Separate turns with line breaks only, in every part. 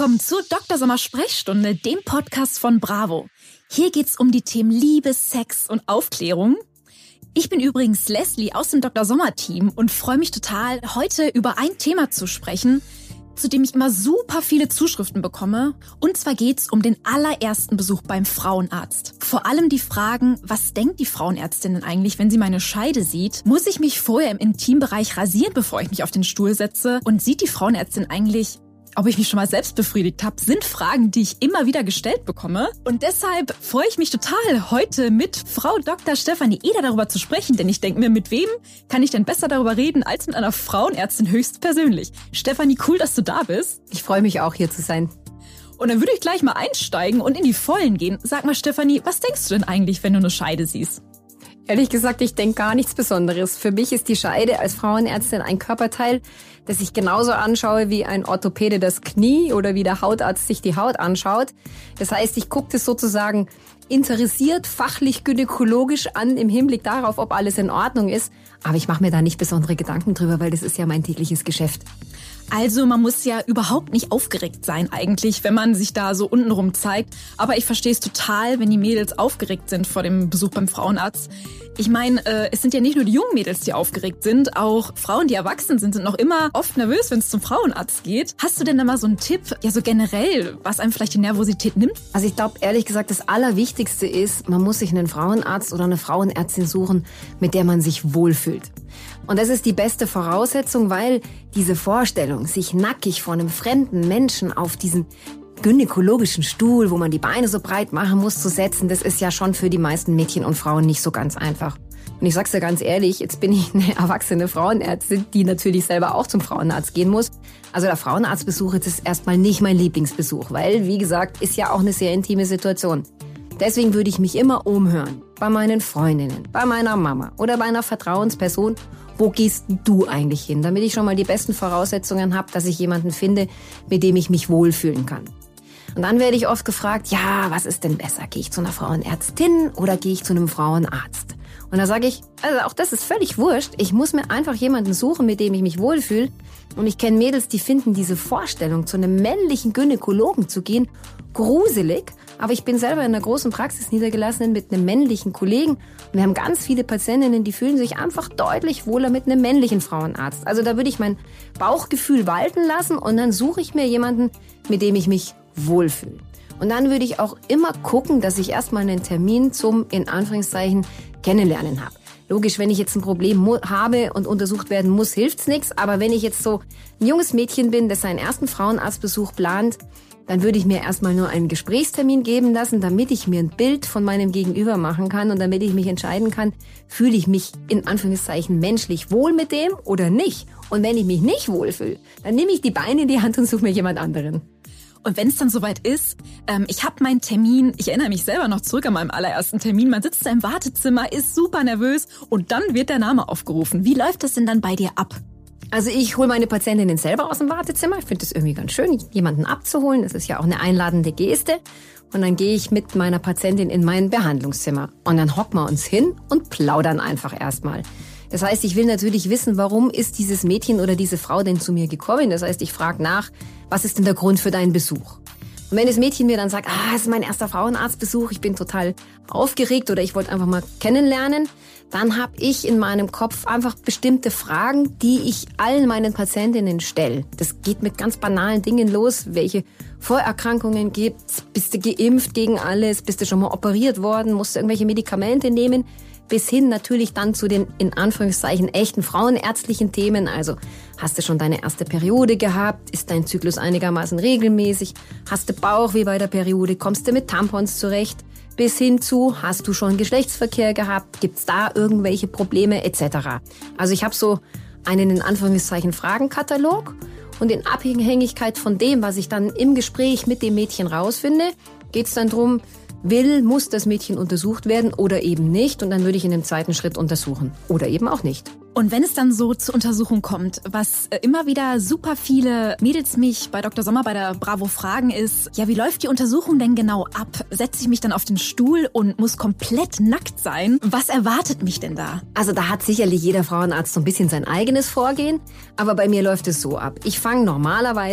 willkommen zur Dr. Sommer Sprechstunde, dem Podcast von Bravo. Hier geht's um die Themen Liebe, Sex und Aufklärung. Ich bin übrigens Leslie aus dem Dr. Sommer Team und freue mich total, heute über ein Thema zu sprechen, zu dem ich immer super viele Zuschriften bekomme. Und zwar geht's um den allerersten Besuch beim Frauenarzt. Vor allem die Fragen, was denkt die Frauenärztin denn eigentlich, wenn sie meine Scheide sieht? Muss ich mich vorher im Intimbereich rasieren, bevor ich mich auf den Stuhl setze? Und sieht die Frauenärztin eigentlich, ob ich mich schon mal selbst befriedigt habe, sind Fragen, die ich immer wieder gestellt bekomme. Und deshalb freue ich mich total, heute mit Frau Dr. Stefanie Eder darüber zu sprechen. Denn ich denke mir, mit wem kann ich denn besser darüber reden, als mit einer Frauenärztin höchstpersönlich? Stefanie, cool, dass du da bist.
Ich freue mich auch, hier zu sein.
Und dann würde ich gleich mal einsteigen und in die Vollen gehen. Sag mal, Stefanie, was denkst du denn eigentlich, wenn du eine Scheide siehst?
Ehrlich gesagt, ich denke gar nichts Besonderes. Für mich ist die Scheide als Frauenärztin ein Körperteil, das ich genauso anschaue wie ein Orthopäde das Knie oder wie der Hautarzt sich die Haut anschaut. Das heißt, ich gucke das sozusagen interessiert, fachlich, gynäkologisch an im Hinblick darauf, ob alles in Ordnung ist. Aber ich mache mir da nicht besondere Gedanken drüber, weil das ist ja mein tägliches Geschäft.
Also man muss ja überhaupt nicht aufgeregt sein eigentlich, wenn man sich da so untenrum zeigt. Aber ich verstehe es total, wenn die Mädels aufgeregt sind vor dem Besuch beim Frauenarzt. Ich meine, es sind ja nicht nur die jungen Mädels, die aufgeregt sind. Auch Frauen, die erwachsen sind, sind noch immer oft nervös, wenn es zum Frauenarzt geht. Hast du denn da mal so einen Tipp, ja so generell, was einem vielleicht die Nervosität nimmt?
Also ich glaube, ehrlich gesagt, das Allerwichtigste ist, man muss sich einen Frauenarzt oder eine Frauenärztin suchen, mit der man sich wohlfühlt. Und das ist die beste Voraussetzung, weil diese Vorstellung, sich nackig vor einem fremden Menschen auf diesen gynäkologischen Stuhl, wo man die Beine so breit machen muss, zu setzen, das ist ja schon für die meisten Mädchen und Frauen nicht so ganz einfach. Und ich sag's dir ganz ehrlich, jetzt bin ich eine erwachsene Frauenärztin, die natürlich selber auch zum Frauenarzt gehen muss. Also der Frauenarztbesuch ist erstmal nicht mein Lieblingsbesuch, weil, wie gesagt, ist ja auch eine sehr intime Situation. Deswegen würde ich mich immer umhören, bei meinen Freundinnen, bei meiner Mama oder bei einer Vertrauensperson. Wo gehst du eigentlich hin, damit ich schon mal die besten Voraussetzungen habe, dass ich jemanden finde, mit dem ich mich wohlfühlen kann. Und dann werde ich oft gefragt, ja, was ist denn besser? Gehe ich zu einer Frauenärztin oder gehe ich zu einem Frauenarzt? Und da sage ich, also auch das ist völlig wurscht. Ich muss mir einfach jemanden suchen, mit dem ich mich wohlfühle. Und ich kenne Mädels, die finden diese Vorstellung, zu einem männlichen Gynäkologen zu gehen, gruselig. Aber ich bin selber in einer großen Praxis niedergelassen mit einem männlichen Kollegen. Und wir haben ganz viele Patientinnen, die fühlen sich einfach deutlich wohler mit einem männlichen Frauenarzt. Also da würde ich mein Bauchgefühl walten lassen und dann suche ich mir jemanden, mit dem ich mich wohlfühle. Und dann würde ich auch immer gucken, dass ich erstmal einen Termin zum, in Anführungszeichen, Kennenlernen habe. Logisch, wenn ich jetzt ein Problem habe und untersucht werden muss, hilft's nichts. Aber wenn ich jetzt so ein junges Mädchen bin, das seinen ersten Frauenarztbesuch plant, dann würde ich mir erstmal nur einen Gesprächstermin geben lassen, damit ich mir ein Bild von meinem Gegenüber machen kann und damit ich mich entscheiden kann, fühle ich mich in Anführungszeichen menschlich wohl mit dem oder nicht. Und wenn ich mich nicht wohlfühle, dann nehme ich die Beine in die Hand und suche mir jemand anderen.
Und wenn es dann soweit ist, ich habe meinen Termin, ich erinnere mich selber noch zurück an meinem allerersten Termin, man sitzt da im Wartezimmer, ist super nervös und dann wird der Name aufgerufen. Wie läuft das denn dann bei dir ab?
Also ich hole meine Patientinnen selber aus dem Wartezimmer. Ich finde das irgendwie ganz schön, jemanden abzuholen. Das ist ja auch eine einladende Geste. Und dann gehe ich mit meiner Patientin in mein Behandlungszimmer. Und dann hocken wir uns hin und plaudern einfach erstmal. Das heißt, ich will natürlich wissen, warum ist dieses Mädchen oder diese Frau denn zu mir gekommen? Das heißt, ich frage nach, was ist denn der Grund für deinen Besuch? Und wenn das Mädchen mir dann sagt, es ist mein erster Frauenarztbesuch, ich bin total aufgeregt oder ich wollte einfach mal kennenlernen, dann habe ich in meinem Kopf einfach bestimmte Fragen, die ich allen meinen Patientinnen stelle. Das geht mit ganz banalen Dingen los. Welche Vorerkrankungen gibt's? Bist du geimpft gegen alles? Bist du schon mal operiert worden? Musst du irgendwelche Medikamente nehmen? Bis hin natürlich dann zu den, in Anführungszeichen, echten frauenärztlichen Themen. Also, hast du schon deine erste Periode gehabt? Ist dein Zyklus einigermaßen regelmäßig? Hast du Bauchweh bei der Periode? Kommst du mit Tampons zurecht? Bis hin zu, hast du schon Geschlechtsverkehr gehabt? Gibt's da irgendwelche Probleme etc.? Also ich habe so einen, in Anführungszeichen, Fragenkatalog. Und in Abhängigkeit von dem, was ich dann im Gespräch mit dem Mädchen rausfinde, geht's dann drum, muss das Mädchen untersucht werden oder eben nicht. Und dann würde ich in dem zweiten Schritt untersuchen. Oder eben auch nicht.
Und wenn es dann so zur Untersuchung kommt, was immer wieder super viele Mädels mich bei Dr. Sommer bei der Bravo fragen ist, ja, wie läuft die Untersuchung denn genau ab? Setze ich mich dann auf den Stuhl und muss komplett nackt sein? Was erwartet mich denn da?
Also da hat sicherlich jeder Frauenarzt so ein bisschen sein eigenes Vorgehen. Aber bei mir läuft es so ab. Ich fange normalerweise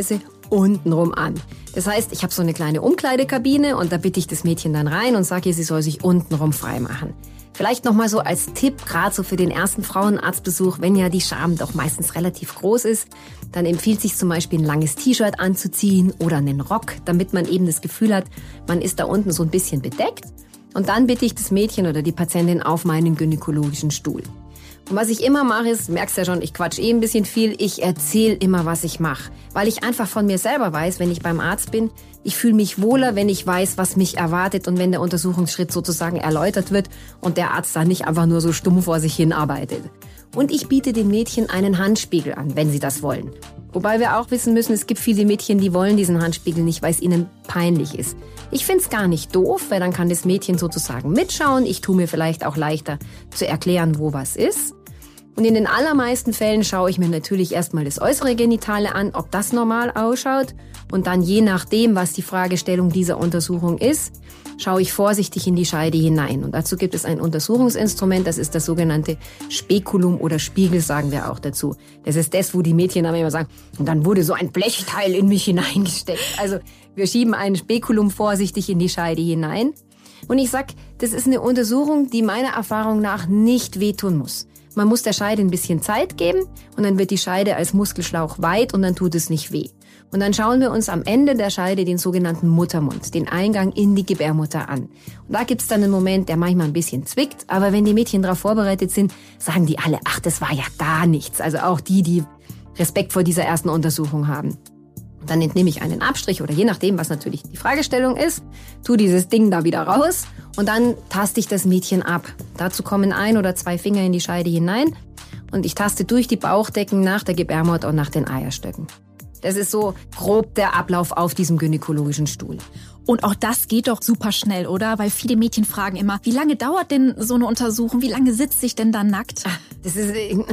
untenrum an. Das heißt, ich habe so eine kleine Umkleidekabine und da bitte ich das Mädchen dann rein und sage ihr, sie soll sich untenrum freimachen. Vielleicht nochmal so als Tipp, gerade so für den ersten Frauenarztbesuch, wenn ja die Scham doch meistens relativ groß ist, dann empfiehlt sich zum Beispiel ein langes T-Shirt anzuziehen oder einen Rock, damit man eben das Gefühl hat, man ist da unten so ein bisschen bedeckt. Und dann bitte ich das Mädchen oder die Patientin auf meinen gynäkologischen Stuhl. Und was ich immer mache ist, merkst ja schon, ich quatsch ein bisschen viel, ich erzähle immer, was ich mache. Weil ich einfach von mir selber weiß, wenn ich beim Arzt bin, ich fühle mich wohler, wenn ich weiß, was mich erwartet und wenn der Untersuchungsschritt sozusagen erläutert wird und der Arzt da nicht einfach nur so stumm vor sich hin arbeitet. Und ich biete den Mädchen einen Handspiegel an, wenn sie das wollen. Wobei wir auch wissen müssen, es gibt viele Mädchen, die wollen diesen Handspiegel nicht, weil es ihnen peinlich ist. Ich find's gar nicht doof, weil dann kann das Mädchen sozusagen mitschauen. Ich tue mir vielleicht auch leichter zu erklären, wo was ist. Und in den allermeisten Fällen schaue ich mir natürlich erstmal das äußere Genitale an, ob das normal ausschaut. Und dann je nachdem, was die Fragestellung dieser Untersuchung ist, schaue ich vorsichtig in die Scheide hinein. Und dazu gibt es ein Untersuchungsinstrument, das ist das sogenannte Spekulum oder Spiegel, sagen wir auch dazu. Das ist das, wo die Mädchen aber immer sagen, und dann wurde so ein Blechteil in mich hineingesteckt. Also wir schieben ein Spekulum vorsichtig in die Scheide hinein. Und ich sag, das ist eine Untersuchung, die meiner Erfahrung nach nicht wehtun muss. Man muss der Scheide ein bisschen Zeit geben und dann wird die Scheide als Muskelschlauch weit und dann tut es nicht weh. Und dann schauen wir uns am Ende der Scheide den sogenannten Muttermund, den Eingang in die Gebärmutter an. Und da gibt's dann einen Moment, der manchmal ein bisschen zwickt, aber wenn die Mädchen darauf vorbereitet sind, sagen die alle, ach, das war ja gar nichts. Also auch die Respekt vor dieser ersten Untersuchung haben. Und dann entnehme ich einen Abstrich oder je nachdem, was natürlich die Fragestellung ist, tu dieses Ding da wieder raus und dann taste ich das Mädchen ab. Dazu kommen 1 oder 2 Finger in die Scheide hinein und ich taste durch die Bauchdecken nach der Gebärmutter und nach den Eierstöcken. Das ist so grob der Ablauf auf diesem gynäkologischen Stuhl.
Und auch das geht doch super schnell, oder? Weil viele Mädchen fragen immer, wie lange dauert denn so eine Untersuchung? Wie lange sitze ich denn da nackt?
Das ist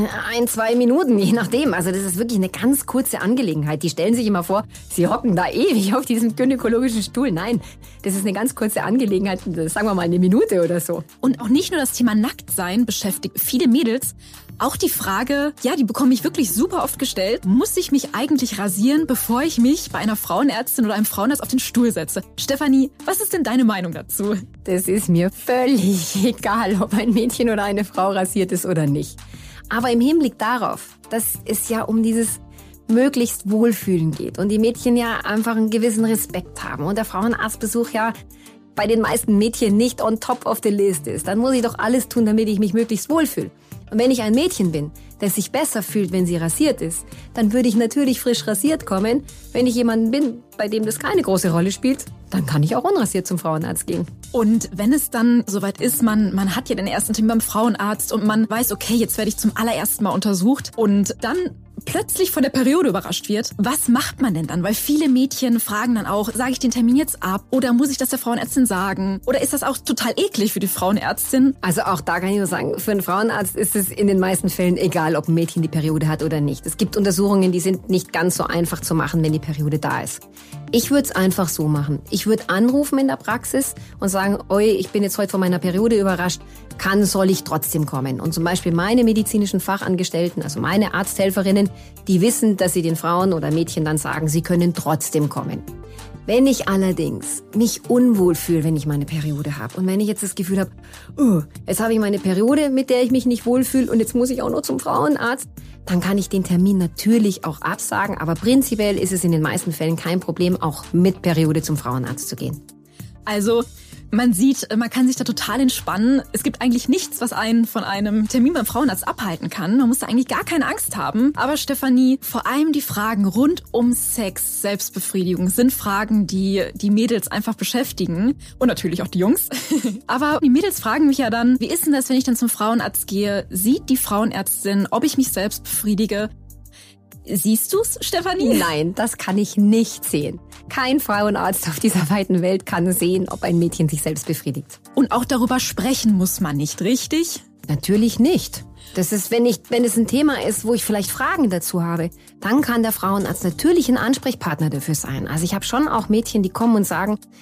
1-2 Minuten, je nachdem. Also das ist wirklich eine ganz kurze Angelegenheit. Die stellen sich immer vor, sie hocken da ewig auf diesem gynäkologischen Stuhl. Nein, das ist eine ganz kurze Angelegenheit, sagen wir mal 1 Minute oder so.
Und auch nicht nur das Thema Nacktsein beschäftigt viele Mädels. Auch die Frage, ja, die bekomme ich wirklich super oft gestellt, muss ich mich eigentlich rasieren, bevor ich mich bei einer Frauenärztin oder einem Frauenarzt auf den Stuhl setze? Stefanie, was ist denn deine Meinung dazu?
Das ist mir völlig egal, ob ein Mädchen oder eine Frau rasiert ist oder nicht. Aber im Hinblick darauf, dass es ja um dieses möglichst Wohlfühlen geht und die Mädchen ja einfach einen gewissen Respekt haben und der Frauenarztbesuch ja bei den meisten Mädchen nicht on top of the list ist, dann muss ich doch alles tun, damit ich mich möglichst wohlfühle. Und wenn ich ein Mädchen bin, das sich besser fühlt, wenn sie rasiert ist, dann würde ich natürlich frisch rasiert kommen. Wenn ich jemanden bin, bei dem das keine große Rolle spielt, dann kann ich auch unrasiert zum Frauenarzt gehen.
Und wenn es dann soweit ist, man hat ja den ersten Termin beim Frauenarzt und man weiß, okay, jetzt werde ich zum allerersten Mal untersucht und dann plötzlich von der Periode überrascht wird, was macht man denn dann? Weil viele Mädchen fragen dann auch, sage ich den Termin jetzt ab oder muss ich das der Frauenärztin sagen? Oder ist das auch total eklig für die Frauenärztin?
Also auch da kann ich nur sagen, für einen Frauenarzt ist es in den meisten Fällen egal, ob ein Mädchen die Periode hat oder nicht. Es gibt Untersuchungen, die sind nicht ganz so einfach zu machen, wenn die Periode da ist. Ich würde es einfach so machen. Ich würde anrufen in der Praxis und sagen, oi, ich bin jetzt heute von meiner Periode überrascht, soll ich trotzdem kommen? Und zum Beispiel meine medizinischen Fachangestellten, also meine Arzthelferinnen, die wissen, dass sie den Frauen oder Mädchen dann sagen, sie können trotzdem kommen. Wenn ich allerdings mich unwohl fühle, wenn ich meine Periode habe und wenn ich jetzt das Gefühl habe, jetzt habe ich meine Periode, mit der ich mich nicht wohlfühle und jetzt muss ich auch noch zum Frauenarzt, dann kann ich den Termin natürlich auch absagen, aber prinzipiell ist es in den meisten Fällen kein Problem, auch mit Periode zum Frauenarzt zu gehen.
Also man sieht, man kann sich da total entspannen. Es gibt eigentlich nichts, was einen von einem Termin beim Frauenarzt abhalten kann. Man muss da eigentlich gar keine Angst haben. Aber Stefanie, vor allem die Fragen rund um Sex, Selbstbefriedigung sind Fragen, die die Mädels einfach beschäftigen. Und natürlich auch die Jungs. Aber die Mädels fragen mich ja dann, wie ist denn das, wenn ich dann zum Frauenarzt gehe? Sieht die Frauenärztin, ob ich mich selbst befriedige? Siehst du's, Stefanie?
Nein, das kann ich nicht sehen. Kein Frauenarzt auf dieser weiten Welt kann sehen, ob ein Mädchen sich selbst befriedigt.
Und auch darüber sprechen muss man nicht, richtig?
Natürlich nicht. Das ist, wenn es ein Thema ist, wo ich vielleicht Fragen dazu habe, dann kann der Frauenarzt natürlich ein Ansprechpartner dafür sein. Also ich habe schon auch Mädchen, die kommen und sagen,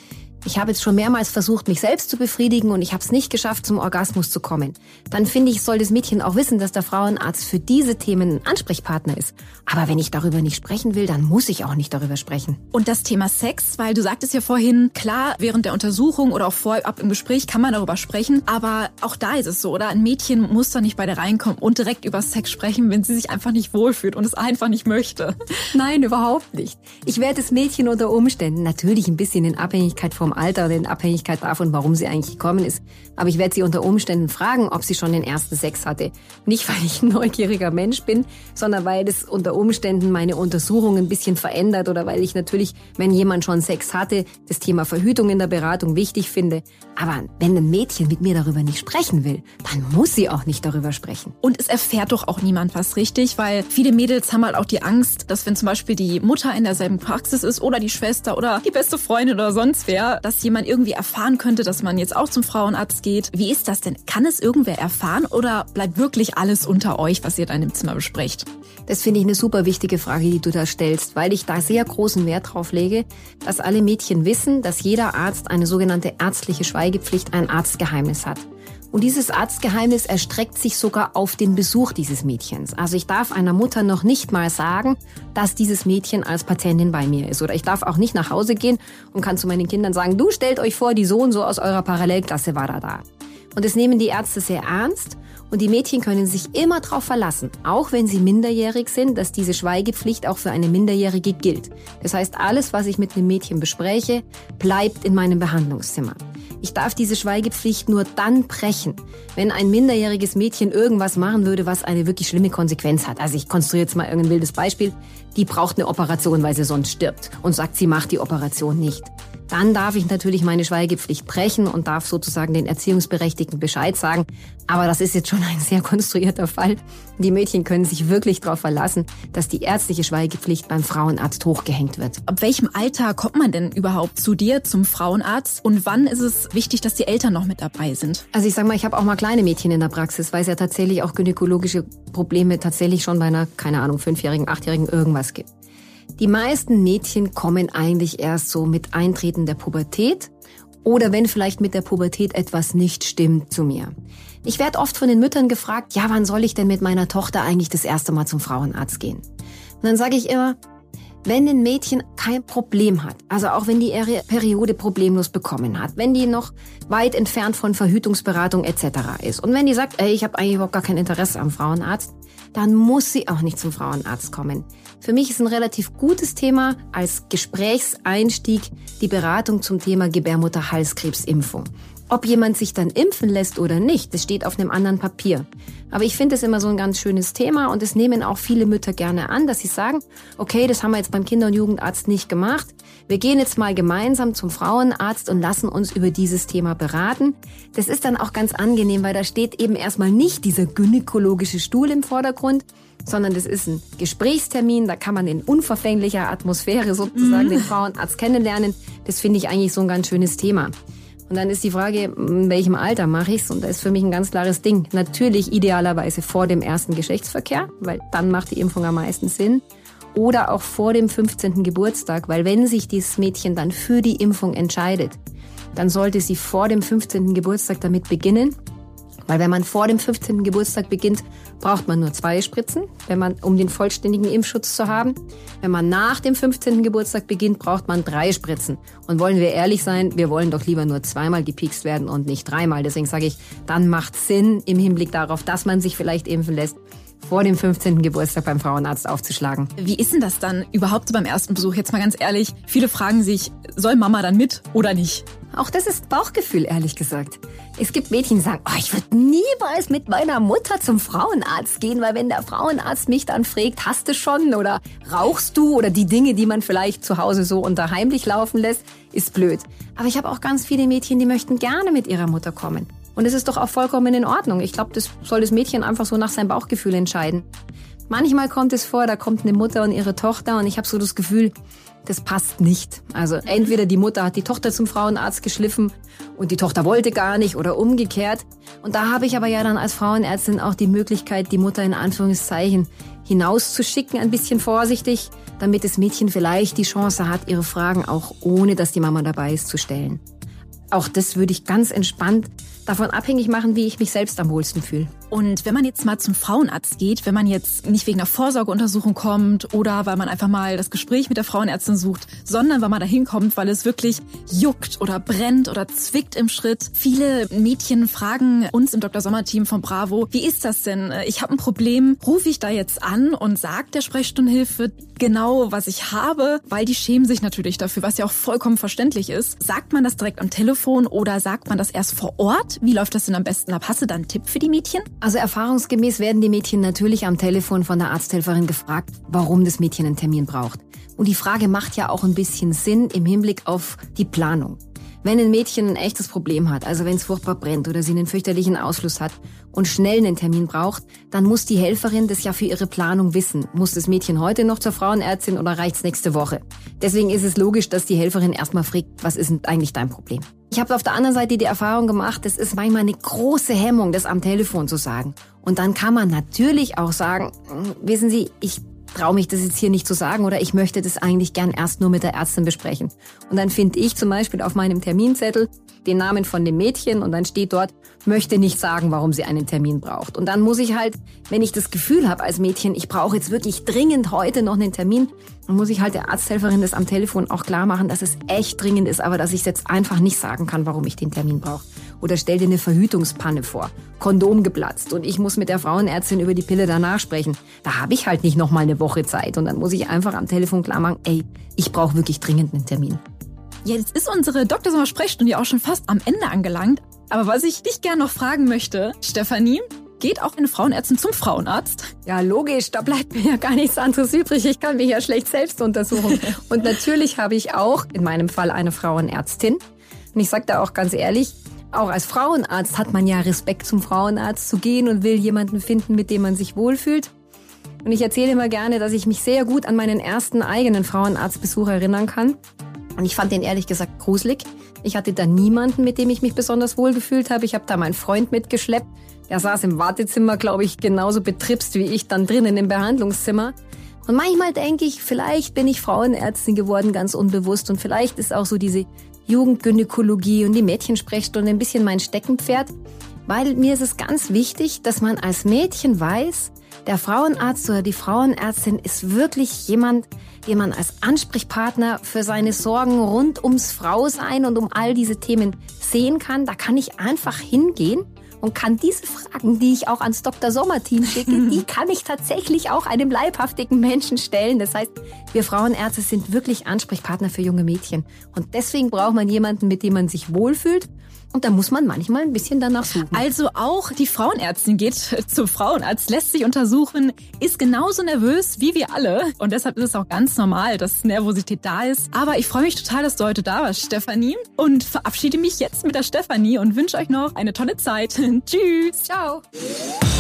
ich habe jetzt schon mehrmals versucht, mich selbst zu befriedigen und ich habe es nicht geschafft, zum Orgasmus zu kommen, dann finde ich, soll das Mädchen auch wissen, dass der Frauenarzt für diese Themen ein Ansprechpartner ist. Aber wenn ich darüber nicht sprechen will, dann muss ich auch nicht darüber sprechen.
Und das Thema Sex, weil du sagtest ja vorhin, klar, während der Untersuchung oder auch vorab im Gespräch kann man darüber sprechen, aber auch da ist es so, oder? Ein Mädchen muss doch nicht bei der reinkommen und direkt über Sex sprechen, wenn sie sich einfach nicht wohlfühlt und es einfach nicht möchte.
Nein, überhaupt nicht. Ich werde das Mädchen unter Umständen, natürlich ein bisschen in Abhängigkeit vom Alter und in Abhängigkeit davon, warum sie eigentlich gekommen ist, aber ich werde sie unter Umständen fragen, ob sie schon den ersten Sex hatte. Nicht, weil ich ein neugieriger Mensch bin, sondern weil das unter Umständen meine Untersuchung ein bisschen verändert oder weil ich natürlich, wenn jemand schon Sex hatte, das Thema Verhütung in der Beratung wichtig finde. Aber wenn ein Mädchen mit mir darüber nicht sprechen will, dann muss sie auch nicht darüber sprechen.
Und es erfährt doch auch niemand was, richtig? Weil viele Mädels haben halt auch die Angst, dass wenn zum Beispiel die Mutter in derselben Praxis ist oder die Schwester oder die beste Freundin oder sonst wer, dass jemand irgendwie erfahren könnte, dass man jetzt auch zum Frauenarzt geht. Wie ist das denn? Kann es irgendwer erfahren oder bleibt wirklich alles unter euch, was ihr dann im Zimmer besprecht?
Das finde ich eine super wichtige Frage, die du da stellst, weil ich da sehr großen Wert drauf lege, dass alle Mädchen wissen, dass jeder Arzt eine sogenannte ärztliche Schweigepflicht, ein Arztgeheimnis hat. Und dieses Arztgeheimnis erstreckt sich sogar auf den Besuch dieses Mädchens. Also ich darf einer Mutter noch nicht mal sagen, dass dieses Mädchen als Patientin bei mir ist. Oder ich darf auch nicht nach Hause gehen und kann zu meinen Kindern sagen, du stellt euch vor, die so und so aus eurer Parallelklasse war da. Und das nehmen die Ärzte sehr ernst. Und die Mädchen können sich immer darauf verlassen, auch wenn sie minderjährig sind, dass diese Schweigepflicht auch für eine Minderjährige gilt. Das heißt, alles, was ich mit einem Mädchen bespreche, bleibt in meinem Behandlungszimmer. Ich darf diese Schweigepflicht nur dann brechen, wenn ein minderjähriges Mädchen irgendwas machen würde, was eine wirklich schlimme Konsequenz hat. Also ich konstruiere jetzt mal irgendein wildes Beispiel. Die braucht eine Operation, weil sie sonst stirbt und sagt, sie macht die Operation nicht. Dann darf ich natürlich meine Schweigepflicht brechen und darf sozusagen den Erziehungsberechtigten Bescheid sagen. Aber das ist jetzt schon ein sehr konstruierter Fall. Die Mädchen können sich wirklich darauf verlassen, dass die ärztliche Schweigepflicht beim Frauenarzt hochgehängt wird.
Ab welchem Alter kommt man denn überhaupt zu dir, zum Frauenarzt? Und wann ist es wichtig, dass die Eltern noch mit dabei sind?
Also ich sag mal, ich habe auch mal kleine Mädchen in der Praxis, weil es ja tatsächlich auch gynäkologische Probleme tatsächlich schon bei einer, 5-Jährigen, 8-Jährigen irgendwas gibt. Die meisten Mädchen kommen eigentlich erst so mit Eintreten der Pubertät oder wenn vielleicht mit der Pubertät etwas nicht stimmt zu mir. Ich werde oft von den Müttern gefragt, ja, wann soll ich denn mit meiner Tochter eigentlich das erste Mal zum Frauenarzt gehen? Und dann sage ich immer, wenn ein Mädchen kein Problem hat, also auch wenn die ihre Periode problemlos bekommen hat, wenn die noch weit entfernt von Verhütungsberatung etc. ist und wenn die sagt, ich habe eigentlich überhaupt gar kein Interesse am Frauenarzt, dann muss sie auch nicht zum Frauenarzt kommen. Für mich ist ein relativ gutes Thema als Gesprächseinstieg die Beratung zum Thema Gebärmutterhalskrebsimpfung. Ob jemand sich dann impfen lässt oder nicht, das steht auf einem anderen Papier. Aber ich finde es immer so ein ganz schönes Thema und es nehmen auch viele Mütter gerne an, dass sie sagen, okay, das haben wir jetzt beim Kinder- und Jugendarzt nicht gemacht. Wir gehen jetzt mal gemeinsam zum Frauenarzt und lassen uns über dieses Thema beraten. Das ist dann auch ganz angenehm, weil da steht eben erstmal nicht dieser gynäkologische Stuhl im Vordergrund, sondern das ist ein Gesprächstermin, da kann man in unverfänglicher Atmosphäre sozusagen den Frauenarzt kennenlernen. Das finde ich eigentlich so ein ganz schönes Thema. Und dann ist die Frage, in welchem Alter mache ich's? Und da ist für mich ein ganz klares Ding. Natürlich idealerweise vor dem ersten Geschlechtsverkehr, weil dann macht die Impfung am meisten Sinn. Oder auch vor dem 15. Geburtstag, weil wenn sich dieses Mädchen dann für die Impfung entscheidet, dann sollte sie vor dem 15. Geburtstag damit beginnen. Weil wenn man vor dem 15. Geburtstag beginnt, braucht man nur 2 Spritzen, um den vollständigen Impfschutz zu haben. Wenn man nach dem 15. Geburtstag beginnt, braucht man 3 Spritzen. Und wollen wir ehrlich sein, wir wollen doch lieber nur 2-mal gepiekst werden und nicht 3-mal. Deswegen sage ich, dann macht Sinn im Hinblick darauf, dass man sich vielleicht impfen lässt, vor dem 15. Geburtstag beim Frauenarzt aufzuschlagen.
Wie ist denn das dann überhaupt so beim ersten Besuch? Jetzt mal ganz ehrlich, viele fragen sich, soll Mama dann mit oder nicht?
Auch das ist Bauchgefühl, ehrlich gesagt. Es gibt Mädchen, die sagen, ich würde niemals mit meiner Mutter zum Frauenarzt gehen, weil wenn der Frauenarzt mich dann fragt, hast du schon oder rauchst du oder die Dinge, die man vielleicht zu Hause so unter heimlich laufen lässt, ist blöd. Aber ich habe auch ganz viele Mädchen, die möchten gerne mit ihrer Mutter kommen. Und es ist doch auch vollkommen in Ordnung. Ich glaube, das soll das Mädchen einfach so nach seinem Bauchgefühl entscheiden. Manchmal kommt es vor, da kommt eine Mutter und ihre Tochter und ich habe so das Gefühl, das passt nicht. Also entweder die Mutter hat die Tochter zum Frauenarzt geschliffen und die Tochter wollte gar nicht oder umgekehrt. Und da habe ich aber ja dann als Frauenärztin auch die Möglichkeit, die Mutter in Anführungszeichen hinauszuschicken, ein bisschen vorsichtig, damit das Mädchen vielleicht die Chance hat, ihre Fragen auch ohne, dass die Mama dabei ist, zu stellen. Auch das würde ich ganz entspannt davon abhängig machen, wie ich mich selbst am wohlsten fühle.
Und wenn man jetzt mal zum Frauenarzt geht, wenn man jetzt nicht wegen einer Vorsorgeuntersuchung kommt oder weil man einfach mal das Gespräch mit der Frauenärztin sucht, sondern weil man da hinkommt, weil es wirklich juckt oder brennt oder zwickt im Schritt. Viele Mädchen fragen uns im Dr. Sommer-Team von Bravo, wie ist das denn? Ich habe ein Problem, rufe ich da jetzt an und sage der Sprechstundenhilfe genau, was ich habe? Weil die schämen sich natürlich dafür, was ja auch vollkommen verständlich ist. Sagt man das direkt am Telefon oder sagt man das erst vor Ort? Wie läuft das denn am besten ab? Hast du da einen Tipp für die Mädchen?
Also erfahrungsgemäß werden die Mädchen natürlich am Telefon von der Arzthelferin gefragt, warum das Mädchen einen Termin braucht. Und die Frage macht ja auch ein bisschen Sinn im Hinblick auf die Planung. Wenn ein Mädchen ein echtes Problem hat, also wenn es furchtbar brennt oder sie einen fürchterlichen Ausfluss hat und schnell einen Termin braucht, dann muss die Helferin das ja für ihre Planung wissen. Muss das Mädchen heute noch zur Frauenärztin oder reicht's nächste Woche? Deswegen ist es logisch, dass die Helferin erstmal fragt, was ist denn eigentlich dein Problem? Ich habe auf der anderen Seite die Erfahrung gemacht, es ist manchmal eine große Hemmung, das am Telefon zu sagen. Und dann kann man natürlich auch sagen, wissen Sie, ich traue mich das jetzt hier nicht zu sagen oder ich möchte das eigentlich gern erst nur mit der Ärztin besprechen. Und dann finde ich zum Beispiel auf meinem Terminzettel den Namen von dem Mädchen und dann steht dort, möchte nicht sagen, warum sie einen Termin braucht. Und dann muss ich halt, wenn ich das Gefühl habe als Mädchen, ich brauche jetzt wirklich dringend heute noch einen Termin, dann muss ich halt der Arzthelferin das am Telefon auch klar machen, dass es echt dringend ist, aber dass ich jetzt einfach nicht sagen kann, warum ich den Termin brauche. Oder stell dir eine Verhütungspanne vor, Kondom geplatzt und ich muss mit der Frauenärztin über die Pille danach sprechen. Da habe ich halt nicht noch mal eine Woche Zeit und dann muss ich einfach am Telefon klar machen, ich brauche wirklich dringend einen Termin.
Jetzt ist unsere Dr. Sommer Sprechstunde ja auch schon fast am Ende angelangt. Aber was ich dich gerne noch fragen möchte, Stefanie, geht auch eine Frauenärztin zum Frauenarzt?
Ja, logisch, da bleibt mir ja gar nichts anderes übrig. Ich kann mich ja schlecht selbst untersuchen. Und natürlich habe ich auch, in meinem Fall, eine Frauenärztin. Und ich sage da auch ganz ehrlich, auch als Frauenarzt hat man ja Respekt, zum Frauenarzt zu gehen und will jemanden finden, mit dem man sich wohlfühlt. Und ich erzähle immer gerne, dass ich mich sehr gut an meinen ersten eigenen Frauenarztbesuch erinnern kann. Und ich fand den ehrlich gesagt gruselig. Ich hatte da niemanden, mit dem ich mich besonders wohl gefühlt habe. Ich habe da meinen Freund mitgeschleppt. Der saß im Wartezimmer, glaube ich, genauso betripst wie ich dann drinnen im Behandlungszimmer. Und manchmal denke ich, vielleicht bin ich Frauenärztin geworden, ganz unbewusst. Und vielleicht ist auch so diese Jugendgynäkologie und die Mädchensprechstunde ein bisschen mein Steckenpferd. Weil mir ist es ganz wichtig, dass man als Mädchen weiß, der Frauenarzt oder die Frauenärztin ist wirklich jemand, den man als Ansprechpartner für seine Sorgen rund ums Frausein und um all diese Themen sehen kann. Da kann ich einfach hingehen und kann diese Fragen, die ich auch ans Dr. Sommer-Team schicke, die kann ich tatsächlich auch einem leibhaftigen Menschen stellen. Das heißt, wir Frauenärzte sind wirklich Ansprechpartner für junge Mädchen. Und deswegen braucht man jemanden, mit dem man sich wohlfühlt. Und da muss man manchmal ein bisschen danach suchen.
Also auch die Frauenärztin geht zum Frauenarzt, lässt sich untersuchen, ist genauso nervös wie wir alle. Und deshalb ist es auch ganz normal, dass Nervosität da ist. Aber ich freue mich total, dass du heute da warst, Stefanie. Und verabschiede mich jetzt mit der Stefanie und wünsche euch noch eine tolle Zeit. Tschüss.
Ciao.